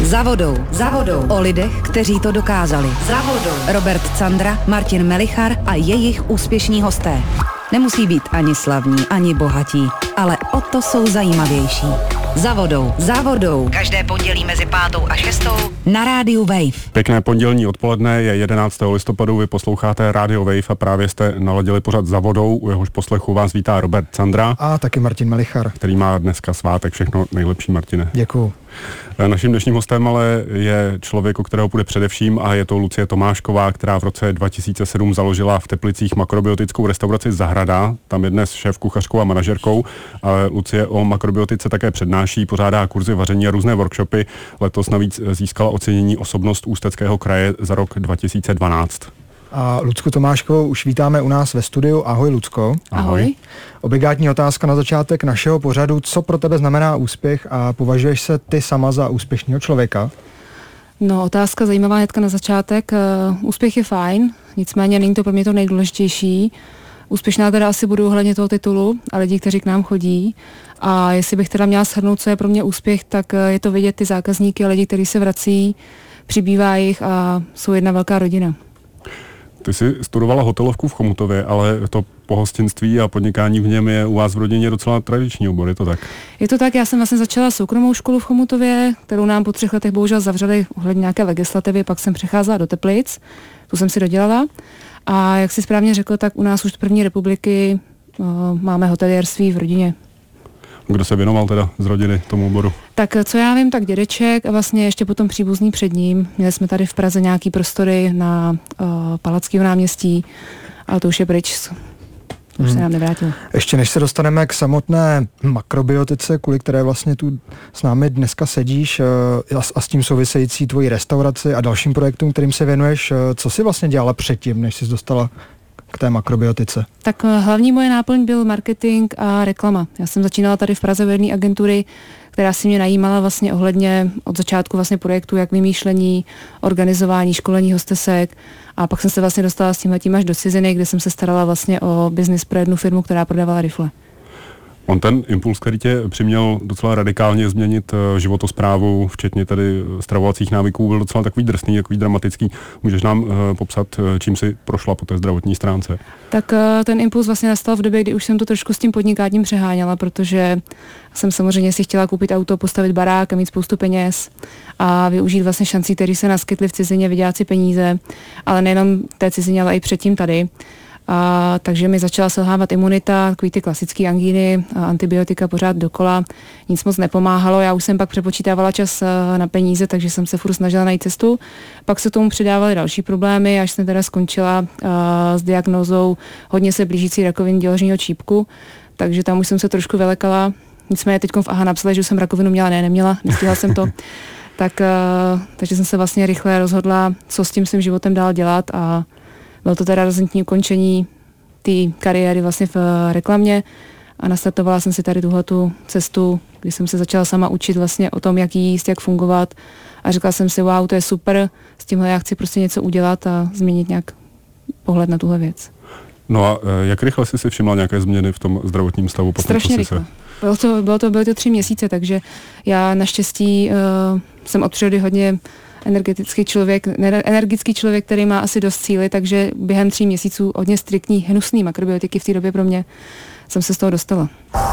Za vodou. O lidech, kteří to dokázali. Za vodou. Robert Candra, Martin Melichar a jejich úspěšní hosté. Nemusí být ani slavní, ani bohatí, ale o to jsou zajímavější. Za vodou. Každé pondělí mezi 5. a 6. na rádiu Wave. Pěkné pondělní odpoledne, je 11. listopadu, vy posloucháte rádio Wave a právě jste naladili pořad Za vodou, u jehož poslechu vás vítá Robert Candra. A taky Martin Melichar. Který má dneska svátek, všechno nejlepší, Martine. Děkuju. Naším dnešním hostem ale je člověk, o kterého půjde především, a je to Lucie Tomášková, která v roce 2007 založila v Teplicích makrobiotickou restauraci Zahrada. Tam je dnes šéfkuchařkou a manažerkou, ale Lucie o makrobiotice také přednáší, pořádá kurzy vaření a různé workshopy. Letos navíc získala ocenění Osobnost Ústeckého kraje za rok 2012. A Lucku Tomáškovou už vítáme u nás ve studiu. Ahoj, Lucko. Ahoj. Obligátní otázka na začátek našeho pořadu. Co pro tebe znamená úspěch a považuješ se ty sama za úspěšného člověka? No, otázka zajímavá hnedka na začátek. Úspěch je fajn, nicméně není to pro mě to nejdůležitější. Úspěšná teda asi budu ohledně toho titulu a lidí, kteří k nám chodí. A jestli bych teda měla shrnout, co je pro mě úspěch, tak je to vidět ty zákazníky a lidi, kteří se vrací, přibývá jich a jsou jedna velká rodina. Ty jsi studovala hotelovku v Chomutově, ale to pohostinství a podnikání v něm je u vás v rodině docela tradiční obor, je to tak? Je to tak, já jsem vlastně začala soukromou školu v Chomutově, kterou nám po 3 letech bohužel zavřeli ohledně nějaké legislativy, pak jsem přecházela do Teplic, tu jsem si dodělala. A jak jsi správně řekl, tak u nás už z první republiky máme hotelierství v rodině. Kdo se věnoval teda z rodiny tomu oboru? Tak co já vím, tak dědeček a vlastně ještě potom příbuzný před ním. Měli jsme tady v Praze nějaký prostory na Palackého náměstí, ale to už je pryč. Už se nám nevrátilo. Ještě než se dostaneme k samotné makrobiotice, kvůli které vlastně tu s námi dneska sedíš, a s tím související tvojí restauraci a dalším projektům, kterým se věnuješ, co jsi vlastně dělala předtím, než jsi dostala k té makrobiotice? Tak hlavní moje náplň byl marketing a reklama. Já jsem začínala tady v Praze v jedné agentury, která si mě najímala vlastně ohledně od začátku vlastně projektu, jak vymýšlení, organizování, školení hostesek, a pak jsem se vlastně dostala s tímhletím až do ciziny, kde jsem se starala vlastně o biznis pro jednu firmu, která prodávala rifle. On ten impuls, který tě přiměl docela radikálně změnit životosprávu, včetně tedy stravovacích návyků, byl docela takový drsný, takový dramatický. Můžeš nám popsat, čím jsi prošla po té zdravotní stránce? Tak ten impuls vlastně nastal v době, kdy už jsem to trošku s tím podnikáním přeháněla, protože jsem samozřejmě si chtěla koupit auto, postavit barák a mít spoustu peněz a využít vlastně šancí, které se naskytly v cizině, vydělat si peníze, ale nejenom té cizině, ale i předtím tady. A takže mi začala selhávat imunita, takový ty klasické angíny, antibiotika pořád dokola, nic moc nepomáhalo. Já už jsem pak přepočítávala čas na peníze, takže jsem se furt snažila najít cestu. Pak se tomu přidávaly další problémy, až jsem teda skončila s diagnózou hodně se blížící rakoviny děložního čípku, takže tam už jsem se trošku vylekala. Nicméně teď v AHA napsali, že jsem rakovinu měla, neměla, nestihla jsem to. Takže jsem se vlastně rychle rozhodla, co s tím svým životem dál dělat, a bylo to teda razantní ukončení té kariéry vlastně v reklamě a nastartovala jsem si tady tuhletu cestu, kdy jsem se začala sama učit vlastně o tom, jak jíst, jak fungovat, a řekla jsem si, wow, to je super, s tímhle já chci prostě něco udělat a změnit nějak pohled na tuhle věc. No a jak rychle jsi si všimla nějaké změny v tom zdravotnický stavu? Strašně rychle. Byly to 3 měsíce, takže já naštěstí jsem od přírody hodně energický člověk, který má asi dost síly, takže během 3 měsíců hodně striktní hnusný makrobiotiky v té době pro mě jsem se z toho dostala.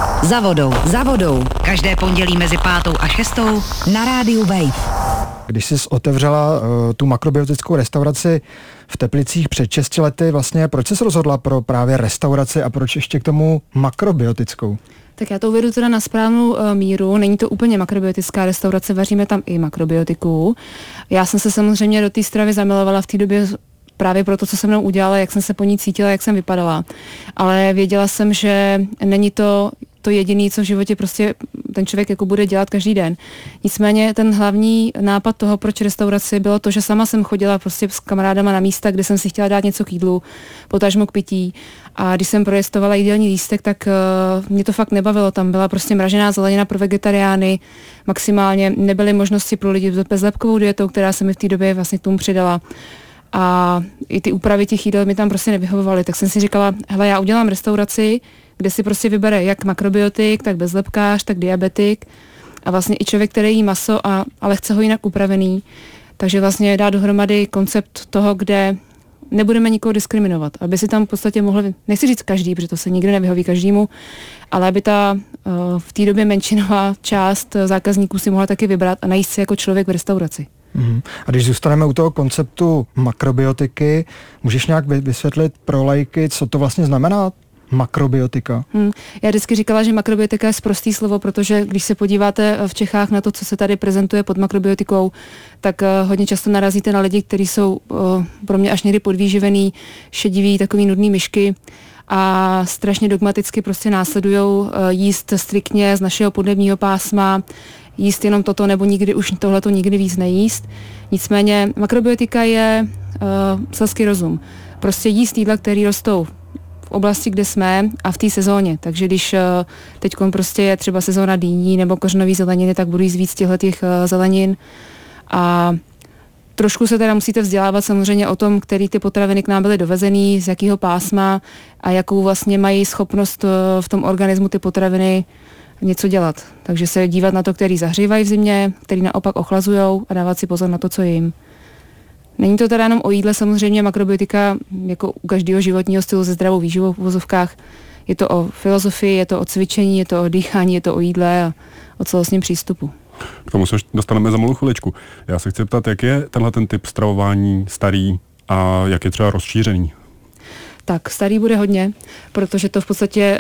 Za vodou. Každé pondělí mezi 5. a 6. na rádiu Wave. Když jsi otevřela tu makrobiotickou restauraci v Teplicích před 6 lety, vlastně proč jsi se rozhodla pro právě restauraci a proč ještě k tomu makrobiotickou? Tak já to uvedu teda na správnou míru. Není to úplně makrobiotická restaurace, vaříme tam i makrobiotiku. Já jsem se samozřejmě do té stravy zamilovala v té době právě pro to, co se mnou udělala, jak jsem se po ní cítila, jak jsem vypadala. Ale věděla jsem, že není to jediné, co v životě prostě ten člověk jako bude dělat každý den. Nicméně ten hlavní nápad toho, proč restauraci, bylo to, že sama jsem chodila prostě s kamarádama na místa, kde jsem si chtěla dát něco k jídlu, potažmo k pití. A když jsem projestovala jídelní lístek, tak mě to fakt nebavilo. Tam byla prostě mražená zelenina pro vegetariány, maximálně nebyly možnosti pro lidi s bezlepkovou dietou, která se mi v té době vlastně k tomu přidala. A i ty úpravy těch jídel mi tam prostě nevyhovovaly. Tak jsem si říkala, hele, já udělám restauraci, kde si prostě vybere jak makrobiotik, tak bezlepkář, tak diabetik, A vlastně i člověk, který jí maso, ale chce ho jinak upravený, takže vlastně dá dohromady koncept toho, kde nebudeme nikoho diskriminovat, aby si tam v podstatě mohli, nechci říct každý, protože to se nikdy nevyhoví každému, ale aby ta v té době menšinová část zákazníků si mohla taky vybrat a najíst si jako člověk v restauraci. A když zůstaneme u toho konceptu makrobiotiky, můžeš nějak vysvětlit pro laiky, co to vlastně znamená? Makrobiotika. Já vždycky říkala, že makrobiotika je sprostý slovo, protože když se podíváte v Čechách na to, co se tady prezentuje pod makrobiotikou, tak hodně často narazíte na lidi, kteří jsou pro mě až někdy podvýživený, šediví, takový nudný myšky a strašně dogmaticky prostě následujou jíst striktně z našeho podnebního pásma, jíst jenom toto nebo nikdy už tohleto nikdy víc nejíst. Nicméně makrobiotika je selský rozum. Prostě jíst jídla, které rostou v oblasti, kde jsme a v té sezóně. Takže když teď prostě je třeba sezóna dýní nebo kořenový zeleniny, tak budu jíst víc těch zelenin. A trošku se teda musíte vzdělávat samozřejmě o tom, který ty potraviny k nám byly dovezený, z jakého pásma a jakou vlastně mají schopnost v tom organismu ty potraviny něco dělat. Takže se dívat na to, který zahřívají v zimě, který naopak ochlazujou a dávat si pozor na to, co jim. Není to teda jenom o jídle, samozřejmě makrobiotika jako u každého životního stylu se zdravou výživou v uvozovkách. Je to o filozofii, je to o cvičení, je to o dýchání, je to o jídle a o celostním přístupu. K tomu se dostaneme za malou chviličku. Já se chci ptat, jak je ten typ stravování starý a jak je třeba rozšířený? Tak starý bude hodně, protože to v podstatě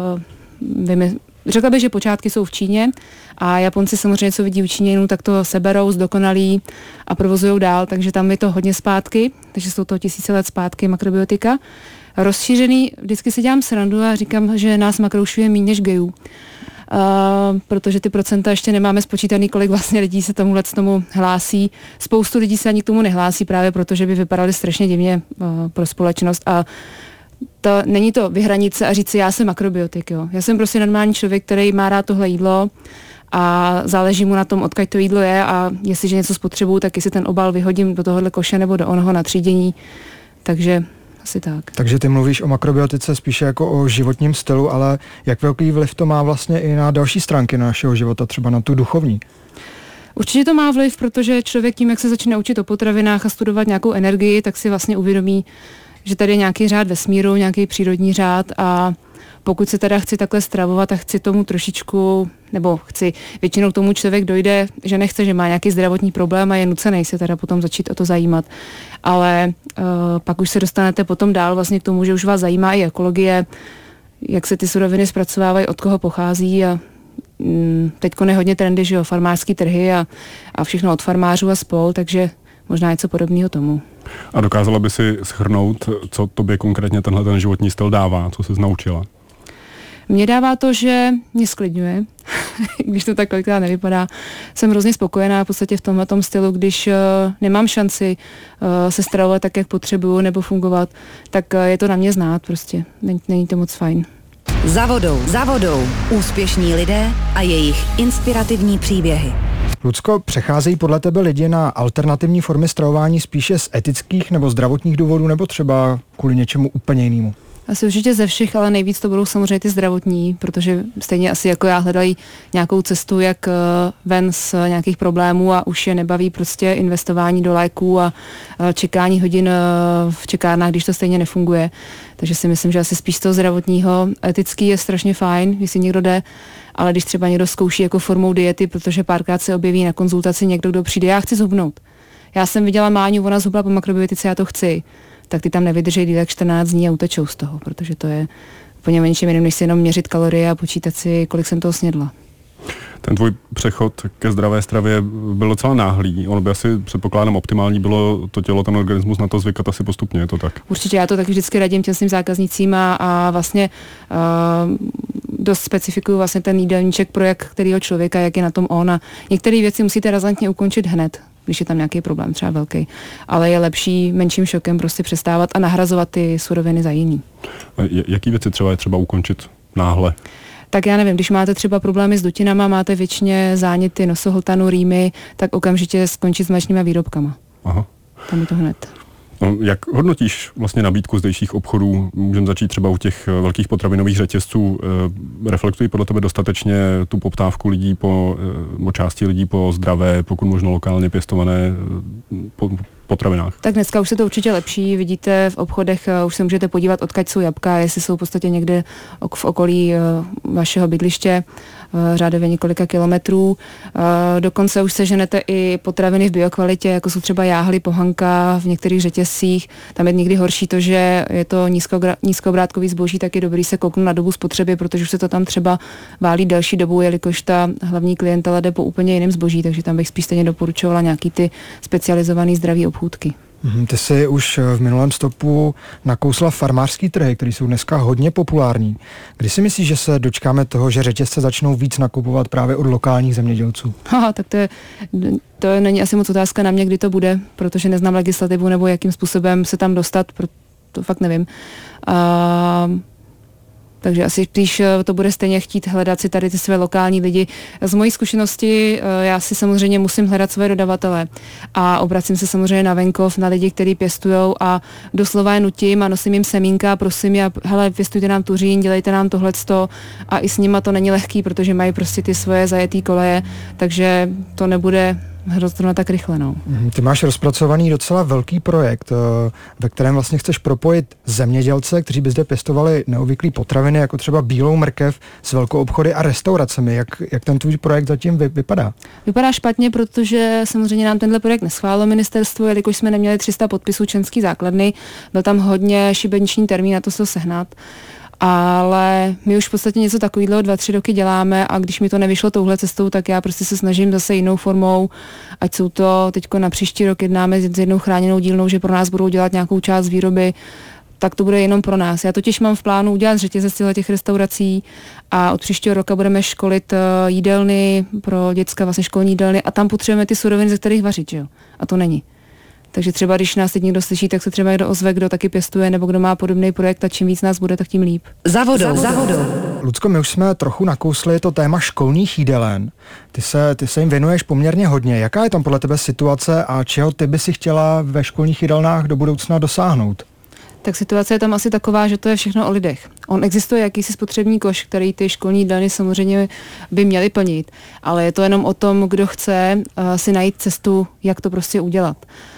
řekla bych, že počátky jsou v Číně a Japonci samozřejmě, co vidí u Číňanů, tak to seberou, zdokonalí a provozují dál, takže tam je to hodně zpátky, takže jsou to 1000 let zpátky makrobiotika. Rozšířený, vždycky si dělám srandu a říkám, že nás makroušuje méně než gejů. Protože ty procenta ještě nemáme spočítaný, kolik vlastně lidí se tomu hlásí. Spoustu lidí se ani k tomu nehlásí právě proto, že by vypadali strašně divně pro společnost a není to vyhranit se a říct si, já jsem makrobiotik. Jo. Já jsem prostě normální člověk, který má rád tohle jídlo a záleží mu na tom, odkud to jídlo je a jestliže něco spotřebuju, tak jestli ten obal vyhodím do tohohle koše nebo do onoho na třídění. Takže asi tak. Takže ty mluvíš o makrobiotice spíše jako o životním stylu, ale jak velký vliv to má vlastně i na další stránky našeho života, třeba na tu duchovní? Určitě to má vliv, protože člověk tím, jak se začne učit o potravinách a studovat nějakou energii, tak si vlastně uvědomí, že tady je nějaký řád vesmíru, nějaký přírodní řád a pokud se teda chci takhle stravovat a chci tomu trošičku, nebo většinou k tomu člověk dojde, že nechce, že má nějaký zdravotní problém a je nucený se teda potom začít o to zajímat. Ale pak už se dostanete potom dál vlastně k tomu, že už vás zajímá i ekologie, jak se ty suroviny zpracovávají, od koho pochází a teďko je hodně trendy, že jo, farmářský trhy a všechno od farmářů a spol, takže možná něco podobného tomu. A dokázala by si shrnout, co tobě konkrétně ten životní styl dává, co jsi naučila? Mně dává to, že mě sklidňuje, když to tak kolikrát nevypadá. Jsem hrozně spokojená v podstatě v tomhletom stylu, když nemám šanci se stravovat tak, jak potřebuju nebo fungovat, tak je to na mě znát prostě. Není to moc fajn. Za vodou. Úspěšní lidé a jejich inspirativní příběhy. Lucko, přecházejí podle tebe lidi na alternativní formy stravování spíše z etických nebo zdravotních důvodů, nebo třeba kvůli něčemu úplně jinému? Asi určitě ze všech, ale nejvíc to budou samozřejmě ty zdravotní, protože stejně asi jako já hledají nějakou cestu, jak ven z nějakých problémů a už je nebaví prostě investování do léků a čekání hodin v čekárnách, když to stejně nefunguje. Takže si myslím, že asi spíš z toho zdravotního. Etický je strašně fajn, jestli někdo jde, ale když třeba někdo zkouší jako formou diety, protože párkrát se objeví na konzultaci někdo, kdo přijde, já chci zhubnout. Já jsem viděla Máňu, ona zhubla po makrobiotice, já to chci. Tak ty tam nevydrží díl 14 dní a utečou z toho, protože to je úplně menším jiným, než si jenom měřit kalorie a počítat si, kolik jsem toho snědla. Ten tvůj přechod ke zdravé stravě byl docela náhlý. Ono by asi, předpokládám, optimální bylo to tělo, ten organismus na to zvykat asi postupně, je to tak? Určitě, já to taky vždycky radím těm svým zákaznicím a vlastně dost specifikuju vlastně ten jídelníček pro kterýho člověka, jak je na tom on a některé věci musíte razantně ukončit hned, když je tam nějaký problém, třeba velký. Ale je lepší menším šokem prostě přestávat a nahrazovat ty suroviny za jiný. Jaký věci třeba je třeba ukončit náhle? Tak já nevím, když máte třeba problémy s dutinama, máte většině záněty nosohltanu, rýmy, tak okamžitě skončit s mléčnýma výrobkama. Aha. Tam je to hned. Jak hodnotíš vlastně nabídku zdejších obchodů? Můžeme začít třeba u těch velkých potravinových řetězců. Reflektují podle tebe dostatečně tu poptávku lidí po části lidí po zdravé, pokud možno lokálně pěstované potravinách? Tak dneska už se to určitě lepší. Vidíte v obchodech, už se můžete podívat, odkud jsou jablka, jestli jsou v podstatě někde v okolí vašeho bydliště, řádově několika kilometrů. Dokonce už seženete i potraviny v biokvalitě, jako jsou třeba jáhly, pohanka v některých řetězcích. Tam je někdy horší to, že je to nízkobrátkový zboží, tak je dobrý se kouknout na dobu spotřeby, protože už se to tam třeba válí delší dobu, jelikož ta hlavní klientela jde po úplně jiném zboží, takže tam bych spíš stejně doporučovala nějaký ty specializovaný zdravý obchůdky. Ty jsi už v minulém stopu nakousla farmářský trhy, které jsou dneska hodně populární. Kdy si myslíš, že se dočkáme toho, že řetězce začnou víc nakupovat právě od lokálních zemědělců? Tak to není asi moc otázka na mě, kdy to bude, protože neznám legislativu nebo jakým způsobem se tam dostat, to fakt nevím. Takže asi spíš to bude stejně chtít hledat si tady ty své lokální lidi. Z mojí zkušenosti já si samozřejmě musím hledat své dodavatele a obracím se samozřejmě na venkov, na lidi, kteří pěstujou a doslova je nutím a nosím jim semínka, prosím je, hele, pěstujte nám tuřín, dělejte nám tohleto a i s nima to není lehký, protože mají prostě ty svoje zajetý koleje, takže to nebude hrozně tak rychle. No. Ty máš rozpracovaný docela velký projekt, ve kterém vlastně chceš propojit zemědělce, kteří by zde pěstovali neobvyklý potraviny, jako třeba bílou mrkev, s velkoobchody a restauracemi. Jak ten tvůj projekt zatím vypadá? Vypadá špatně, protože samozřejmě nám tenhle projekt neschválilo ministerstvo, jelikož jsme neměli 300 podpisů členský základny, byl tam hodně šibeniční termín na to se sehnat. Ale my už v podstatě něco takového 2-3 roky děláme a když mi to nevyšlo touhle cestou, tak já prostě se snažím zase jinou formou, ať jsou to teďko na příští rok jednáme s jednou chráněnou dílnou, že pro nás budou dělat nějakou část výroby, tak to bude jenom pro nás. Já totiž mám v plánu udělat řetězec těch restaurací a od příštího roka budeme školit jídelny pro děcka, vlastně školní jídelny a tam potřebujeme ty suroviny, ze kterých vařit, jo? A to není. Takže třeba, když nás teď někdo slyší, tak se třeba někdo ozve, kdo taky pěstuje nebo kdo má podobný projekt a čím víc nás bude, tak tím líp. Za vodou. Lucko, my už jsme trochu nakousli to téma školních jídelen. Ty se jim věnuješ poměrně hodně. Jaká je tam podle tebe situace a čeho ty by si chtěla ve školních jídelnách do budoucna dosáhnout? Tak situace je tam asi taková, že to je všechno o lidech. On existuje jakýsi spotřební koš, který ty školní jídelny samozřejmě by měly plnit, ale je to jenom o tom, kdo chce si najít cestu, jak to prostě udělat.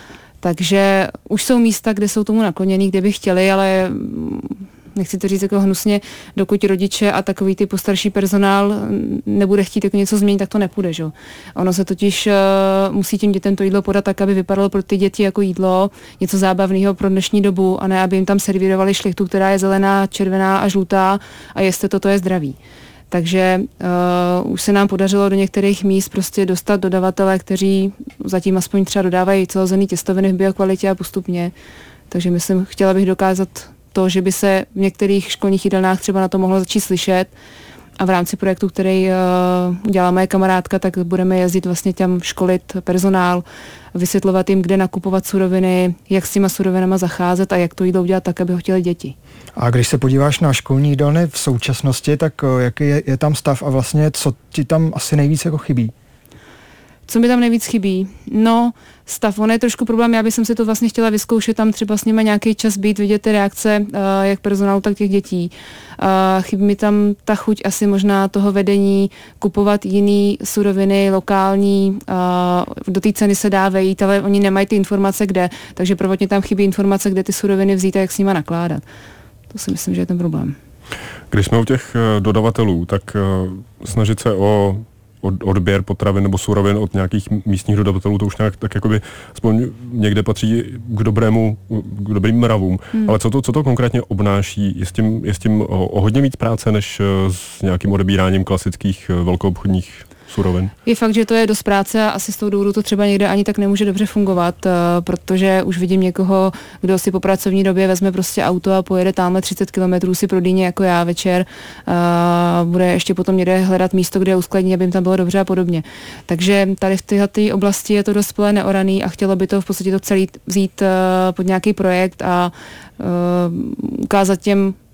Takže už jsou místa, kde jsou tomu nakloněný, kde by chtěli, ale nechci to říct jako hnusně, dokud rodiče a takový ty postarší personál nebude chtít jako něco změnit, tak to nepůjde. Že? Ono se totiž musí těm dětem to jídlo podat tak, aby vypadalo pro ty děti jako jídlo, něco zábavného pro dnešní dobu a ne, aby jim tam servírovali šlechtu, která je zelená, červená a žlutá a jestli to je zdravý. Takže už se nám podařilo do některých míst prostě dostat dodavatele, kteří zatím aspoň třeba dodávají celozenný těstoviny v biokvalitě a postupně. Takže chtěla bych dokázat to, že by se v některých školních jídelnách třeba na to mohlo začít slyšet a v rámci projektu, který udělala moje kamarádka, tak budeme jezdit vlastně tam školit personál, vysvětlovat jim, kde nakupovat suroviny, jak s těma surovinama zacházet a jak to jídlo udělat tak, aby ho chtěli děti. A když se podíváš na školní jídelny v současnosti, tak jaký je tam stav a vlastně co ti tam asi nejvíc jako chybí? Co mi tam nejvíc chybí? No, stav, on je trošku problém, já bych si to vlastně chtěla vyzkoušet, tam třeba s nimi nějaký čas být, vidět ty reakce, jak personálu, tak těch dětí. Chybí mi tam ta chuť asi možná toho vedení, kupovat jiný suroviny, lokální, do té ceny se dá vejít, ale oni nemají ty informace kde, takže prvotně tam chybí informace, kde ty suroviny vzít a jak s nima nakládat. To si myslím, že je ten problém. Když jsme u těch dodavatelů, tak snažit se o odběr potravin nebo surovin od nějakých místních dodavatelů, to už nějak tak jakoby aspoň někde patří k dobrým mravům. Ale co to konkrétně obnáší? Je s tím o hodně víc práce, než s nějakým odebíráním klasických velkoobchodních surovin? Je fakt, že to je dost práce a asi z toho důvodu to třeba někde ani tak nemůže dobře fungovat, protože už vidím někoho, kdo si po pracovní době vezme prostě auto a pojede tamhle 30 kilometrů si pro dýně jako já večer, bude ještě potom někde hledat místo, kde je uskladní, aby jim tam bylo dobře a podobně. Takže tady v této oblasti je to dost pole neoraný a chtělo by to v podstatě to celý vzít pod nějaký projekt a ukázat těm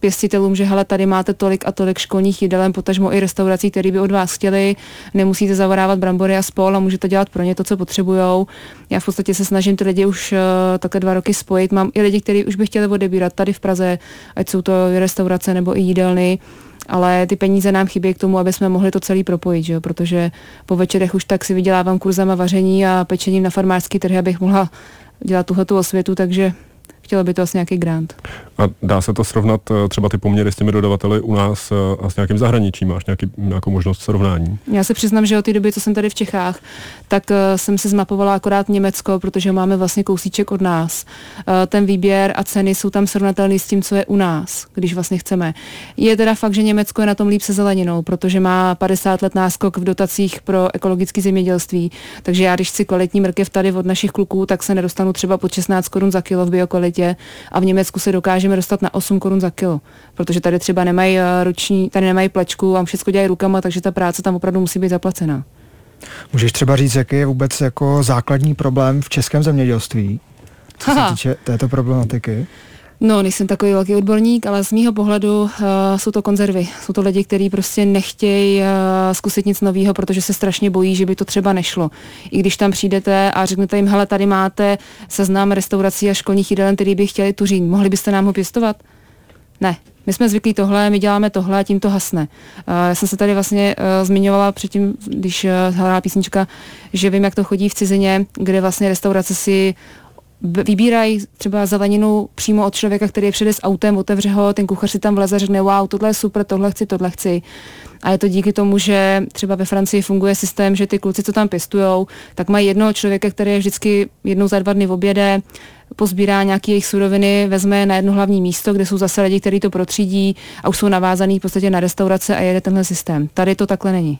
pěstitelům, že hele, tady máte tolik a tolik školních jídelen, potažmo i restaurací, které by od vás chtěli, nemusíte zavorávat brambory a spol a můžete dělat pro ně to, co potřebujou. Já v podstatě se snažím ty lidi už takhle 2 roky spojit. Mám i lidi, kteří už by chtěli odebírat tady v Praze, ať jsou to restaurace nebo i jídelny, ale ty peníze nám chybí k tomu, aby jsme mohli to celý propojit, že jo? Protože po večerech už tak si vydělávám kurzama vaření a pečením na farmářský trhy, abych mohla dělat tuhletu osvětu, takže chtělo by to asi nějaký grant. A dá se to srovnat třeba ty poměry s těmi dodavateli u nás a s nějakým zahraničím? Máš nějakou možnost srovnání? Já se přiznám, že od té doby, co jsem tady v Čechách, tak jsem si zmapovala akorát Německo, protože máme vlastně kousíček od nás. Ten výběr a ceny jsou tam srovnatelné s tím, co je u nás, když vlastně chceme. Je teda fakt, že Německo je na tom líp se zeleninou, protože má 50 let náskok v dotacích pro ekologické zemědělství. Takže já, když chci kvalitní mrkev tady od našich kluků, tak se nedostanu třeba pod 16 korun za kilo v biokvalitě a v Německu se dokážeme dostat na 8 korun za kilo, protože tady třeba nemají tady nemají plečku a všechno dělají rukama, takže ta práce tam opravdu musí být zaplacená. Můžeš třeba říct, jaký je vůbec jako základní problém v českém zemědělství, co se týče této problematiky? No, nejsem takový velký odborník, ale z mýho pohledu jsou to konzervy. Jsou to lidi, kteří prostě nechtějí zkusit nic nového, protože se strašně bojí, že by to třeba nešlo. I když tam přijdete a řeknete jim, hele, tady máte seznam restaurací a školních jídelen, který by chtěli tuřín. Mohli byste nám ho pěstovat? Ne. My jsme zvyklí tohle, my děláme tohle a tím to hasne. Já jsem se tady vlastně zmiňovala předtím, když hrála písnička, že vím, jak to chodí v cizině, kde vlastně restaurace si vybírají třeba zeleninu přímo od člověka, který je přijde s autem, otevře ho, ten kuchař si tam vleze, řekne wow, tohle je super, tohle chci. A je to díky tomu, že třeba ve Francii funguje systém, že ty kluci, co tam pěstujou, tak mají jednoho člověka, který je vždycky jednou za 2 dny v obědě, pozbírá nějaké jejich suroviny, vezme na jedno hlavní místo, kde jsou zase lidi, kteří to protřídí a už jsou navázaný v podstatě na restaurace a jede tenhle systém. Tady to takhle není.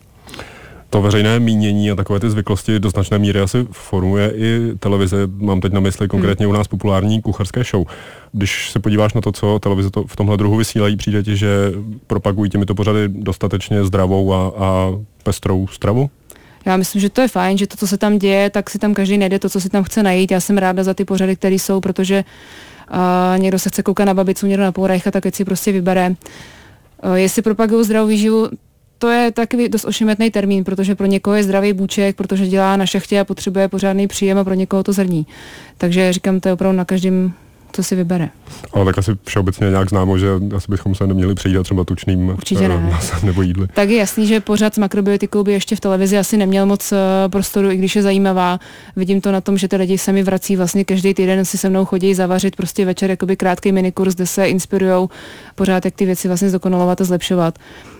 To veřejné mínění a takové ty zvyklosti do značné míry asi formuje i televize. Mám teď na mysli konkrétně u nás populární kuchařské show. Když se podíváš na to, co televize v tomhle druhu vysílají, přijde ti, že propagují těmito pořady dostatečně zdravou a pestrou stravu? Já myslím, že to je fajn, že to, co se tam děje, tak si tam každý najde to, co si tam chce najít. Já jsem ráda za ty pořady, které jsou, protože někdo se chce koukat na babicu, někdo na Pourajcha, tak ať si prostě vybere. Jestli propagují zdravou výživu, to je taky dost ošemetný termín, protože pro někoho je zdravý bůček, protože dělá na šachtě a potřebuje pořádný příjem a pro někoho to zrní. Takže říkám, to je opravdu na každém, co si vybere. Ale tak asi všeobecně nějak známo, že asi bychom se neměli přejídat třeba tučným masem nebo jídly. Tak je jasný, že pořad s makrobiotikou by ještě v televizi asi neměl moc prostoru, i když je zajímavá. Vidím to na tom, že ty lidi se mi vrací vlastně každý týden, si se mnou chodí zavařit prostě večer jakoby krátký minikurs, kde se inspirujou pořád, jak ty věci vlastně zdokonalovat a zlepšovat.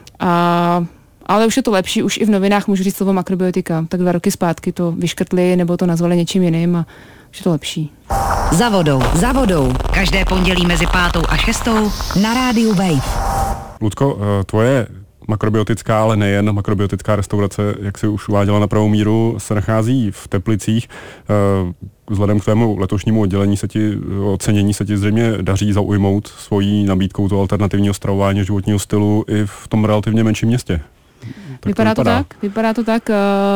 Ale už je to lepší, už i v novinách můžu říct slovo makrobiotika. Tak 2 roky zpátky to vyškrtli nebo to nazvali něčím jiným a už je to lepší. Za vodou. Každé pondělí mezi 5. a 6. na rádiu Wave. Lucko, tvoje makrobiotická, ale nejen makrobiotická restaurace, jak si už uváděla na pravou míru, se nachází v Teplicích. Vzhledem k tvému letošnímu ocenění se ti zřejmě daří zaujmout svojí nabídkou toho alternativního stravování, životního stylu i v tom relativně menším městě. Vypadá to tak.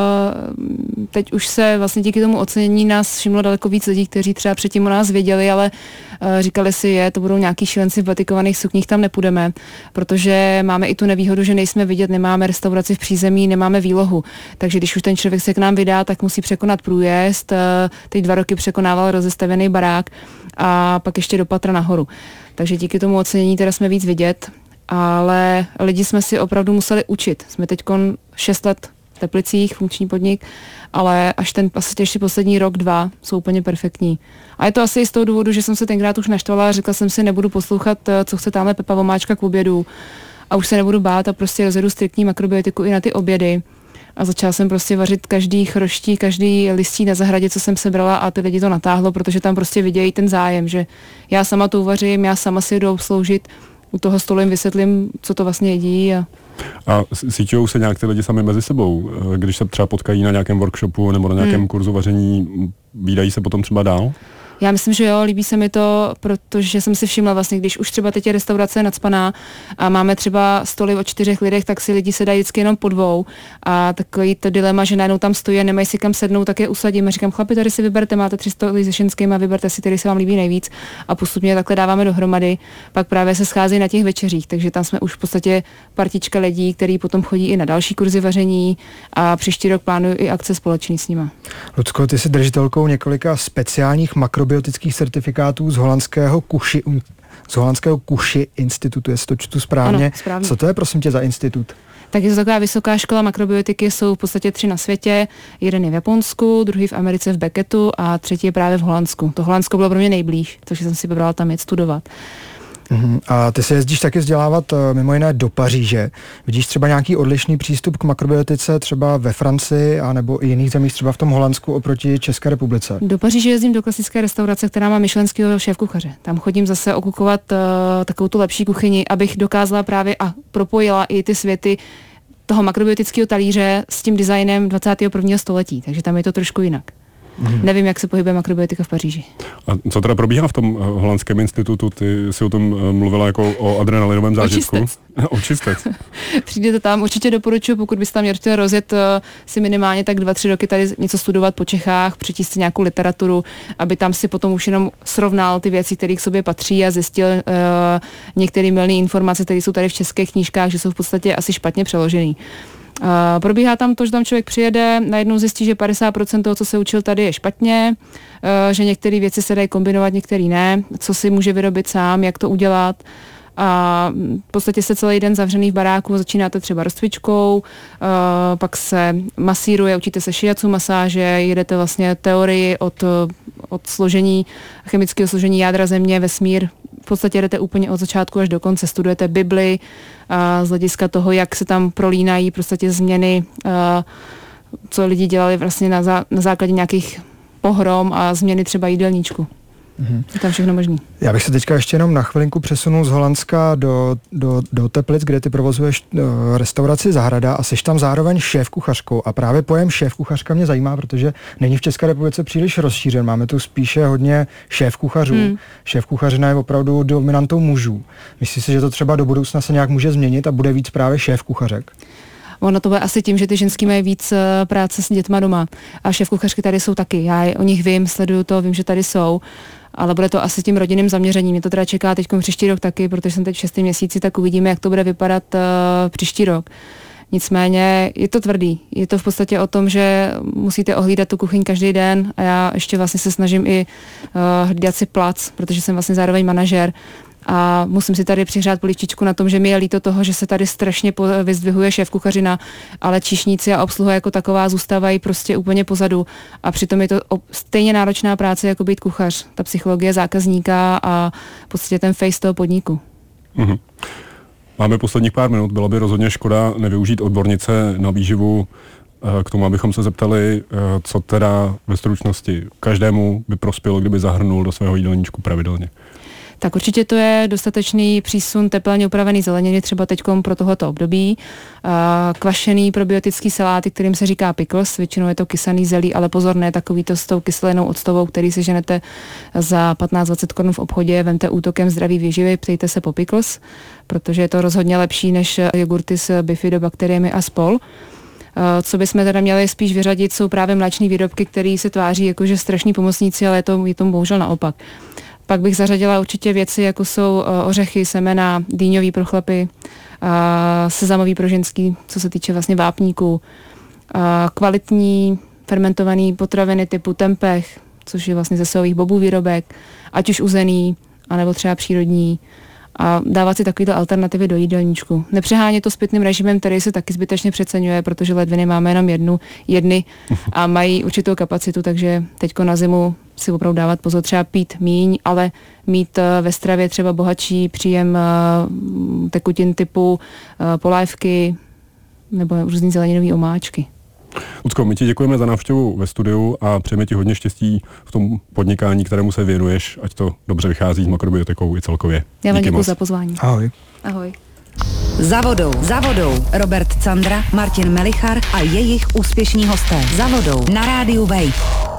Teď už se vlastně díky tomu ocenění nás všimlo daleko víc lidí, kteří třeba předtím o nás věděli, ale říkali si, to budou nějaký šílenci v batikovaných sukních, tam nepůjdeme, protože máme i tu nevýhodu, že nejsme vidět, nemáme restauraci v přízemí, nemáme výlohu. Takže když už ten člověk se k nám vydá, tak musí překonat průjezd. Teď 2 roky překonával rozestavěný barák a pak ještě do patra nahoru. Takže díky tomu ocenění teda jsme víc vidět. Ale lidi jsme si opravdu museli učit. Jsme teď 6 let v Teplicích, funkční podnik, ale až ještě poslední rok, 2 jsou úplně perfektní. A je to asi i z toho důvodu, že jsem se tenkrát už naštvala a řekla jsem si, nebudu poslouchat, co chce tamhle Pepa Vomáčka k obědu a už se nebudu bát a prostě rozjedu striktní makrobiotiku i na ty obědy. A začala jsem prostě vařit každý chroští, každý listí na zahradě, co jsem sebrala a ty lidi to natáhlo, protože tam prostě vidějí ten zájem, že já sama to uvařím, já sama si jdu sloužit. U toho stolu jim vysvětlím, co to vlastně jedí. A síťujou se nějak ty lidi sami mezi sebou? Když se třeba potkají na nějakém workshopu nebo na nějakém kurzu vaření, vídají se potom třeba dál? Já myslím, že jo, líbí se mi to, protože jsem si všimla vlastně, když už třeba teď je restaurace nacpaná a máme třeba stoly o 4 lidech, tak si lidi sedají vždycky jenom po 2 a takový to dilema, že najednou tam stojí a nemají si kam sednout, tak je usadím a říkám, chlapi, tady si vyberte, máte 3 stoly se ženskými a vyberte si, který se vám líbí nejvíc a postupně takhle dáváme dohromady, pak právě se schází na těch večeřích, takže tam jsme už v podstatě partička lidí, který potom chodí i na další kurzy vaření a příští rok plánuju i akce společný s nima. Lucko, ty jsi držitelkou několika speciálních makrobiotických certifikátů z holandského Kuši institutu, jestli to čtu správně. Ano, správně. Co to je, prosím tě, za institut? Tak je to taková vysoká škola makrobiotiky, jsou v podstatě 3 na světě. Jeden je v Japonsku, druhý v Americe v Beckettu a třetí je právě v Holandsku. To Holandsko bylo pro mě nejblíž, takže jsem si vybrala tam jet studovat. A ty se jezdíš taky vzdělávat mimo jiné do Paříže. Vidíš třeba nějaký odlišný přístup k makrobiotice třeba ve Francii a nebo i jiných zemích, třeba v tom Holandsku oproti České republice? Do Paříže jezdím do klasické restaurace, která má michelinského šéfkuchaře. Tam chodím zase okukovat takovou tu lepší kuchyni, abych dokázala právě a propojila i ty světy toho makrobiotického talíře s tím designem 21. století, takže tam je to trošku jinak. Nevím, jak se pohybuje makrobiotika v Paříži. A co teda probíhá v tom holandském institutu? Ty si o tom mluvila jako o adrenalinovém zážitku. Očistec. Přijdete tam, určitě doporučuji, pokud byste tam chtěli rozjet si minimálně tak 2-3 roky tady něco studovat po Čechách, přečíst si nějakou literaturu, aby tam si potom už jenom srovnal ty věci, které k sobě patří a zjistil některé mylné informace, které jsou tady v českých knížkách, že jsou v podstatě asi špatně přeložený. Probíhá tam to, že tam člověk přijede, najednou zjistí, že 50% toho, co se učil tady, je špatně, že některé věci se dají kombinovat, některé ne, co si může vyrobit sám, jak to udělat. A v podstatě se celý den zavřený v baráku, začínáte třeba rozcvičkou, pak se masíruje, učíte se shiatsu masáže, jedete vlastně teorii od složení, chemického složení jádra země, vesmír. V podstatě jdete úplně od začátku až do konce, studujete Bibli z hlediska toho, jak se tam prolínají prostě změny, co lidi dělali vlastně na základě nějakých pohrom a změny třeba jídelníčku. Je tam všechno možný. Já bych se teďka ještě jenom na chvilinku přesunul z Holandska do Teplic, kde ty provozuješ restauraci Zahrada a jsi tam zároveň šéfkuchařkou. A právě pojem šéfkuchařka mě zajímá, protože není v České republice příliš rozšířen. Máme tu spíše hodně šéfkuchařů. Šéfkuchařina je opravdu dominantou mužů. Myslíš si, že to třeba do budoucna se nějak může změnit a bude víc právě šéfkuchařek? Ono to bude asi tím, že ty ženský mají víc práce s dětma doma. A šéfkuchařky tady jsou taky. Já o nich vím, sleduju to, vím, že tady jsou. Ale bude to asi tím rodinným zaměřením. Mě to teda čeká teď příští rok taky, protože jsem teď v 6. měsíci, tak uvidíme, jak to bude vypadat příští rok. Nicméně je to tvrdý. Je to v podstatě o tom, že musíte ohlídat tu kuchyň každý den a já ještě vlastně se snažím i hlídat si plac, protože jsem vlastně zároveň manažer. A musím si tady přihřát polivčičku na tom, že mi je líto toho, že se tady strašně vyzdvihuje šéfkuchařina, ale číšníci a obsluha jako taková zůstávají prostě úplně pozadu. A přitom je to stejně náročná práce, jako být kuchař. Ta psychologie zákazníka a v podstatě ten face toho podniku. Mhm. Máme posledních pár minut, bylo by rozhodně škoda nevyužít odbornice na výživu k tomu, abychom se zeptali, co teda ve stručnosti každému by prospělo, kdyby zahrnul do svého jídelníčku pravidelně. Tak určitě to je dostatečný přísun tepelně upravený zeleniny, třeba teďkom pro tohoto období. Kvašený probiotický saláty, kterým se říká pickles, většinou je to kysaný zelí, ale pozor, ne takový to s tou kyselinou octovou, který si ženete za 15-20 korun v obchodě, vemte útokem zdraví výživy, ptejte se po pickles, protože je to rozhodně lepší než jogurty s bifidobakteriemi a spol. Co bychom teda měli spíš vyřadit, jsou právě mléčné výrobky, které se tváří jakože strašní pomocníci, ale je to bohužel naopak. Pak bych zařadila určitě věci, jako jsou ořechy, semena, dýňový pro chlapy, sezamový pro ženský, co se týče vlastně vápníků, kvalitní fermentovaný potraviny typu tempeh, což je vlastně ze sojových bobů výrobek, ať už uzený, anebo třeba přírodní, a dávat si takovýto alternativy do jídelníčku. Nepřehánět to s pitným režimem, který se taky zbytečně přeceňuje, protože ledviny máme jenom jedny a mají určitou kapacitu, takže teďko na zimu si opravdu dávat pozor, třeba pít míň, ale mít ve stravě třeba bohatší příjem tekutin typu polévky nebo různý zeleninový omáčky. Lucko, my ti děkujeme za návštěvu ve studiu a přejeme ti hodně štěstí v tom podnikání, kterému se věnuješ, ať to dobře vychází s makrobiotikou i celkově. Já vám děkuji za pozvání. Ahoj. Ahoj. Za vodou. Robert Candra, Martin Melichar a jejich úspěšní hosté. Za vodou na rádiu Wave.